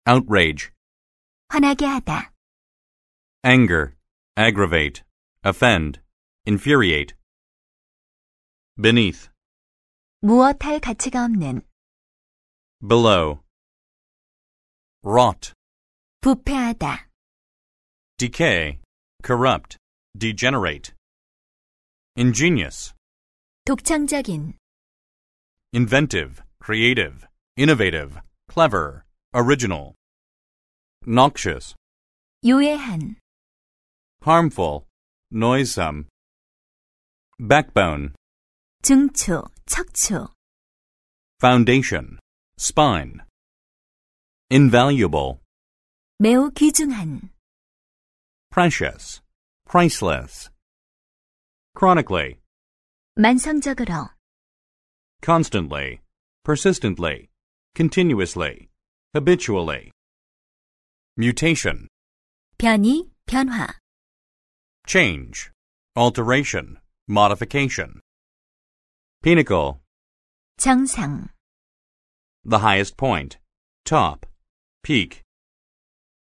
outrage, 화나게 하다. anger, aggravate, offend, infuriate. beneath, 무엇할 가치가 없는. below. rot, 부패하다. decay, corrupt, degenerate. ingenious, 독창적인. inventive, creative, innovative, clever, original. noxious, 유해한. harmful, noisome. backbone, 중추, 척추. foundation, spine. invaluable, 매우 귀중한. precious, priceless. chronically, 만성적으로. constantly, persistently, continuously, habitually. mutation, 변이, 변화. change, alteration, modification. pinnacle, 정상. the highest point, top, peak.